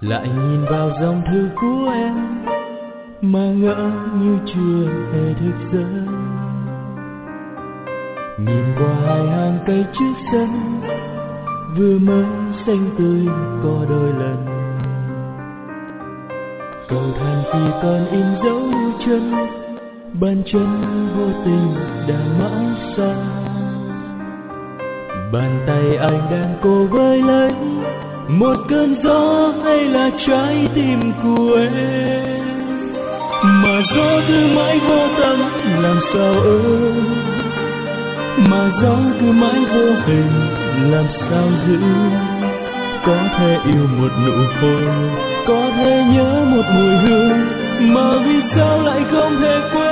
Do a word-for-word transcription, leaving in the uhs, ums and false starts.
lại nhìn vào dòng thư của em mà ngỡ như chưa hề thức giấc. Nhìn qua hai hàng cây trước sân vừa mới xanh tươi có đôi lần, cầu thang chỉ còn in dấu chân, bàn chân vô tình đã mãi xa. Bàn tay anh đang cố với lấy một cơn gió hay là trái tim của em, mà gió cứ mãi vô tâm làm sao ơi, mà gió cứ mãi vô hình làm sao giữ. Có thể yêu một nụ hôn, có thể nhớ một mùi hương, mà vì sao lại không thể quên.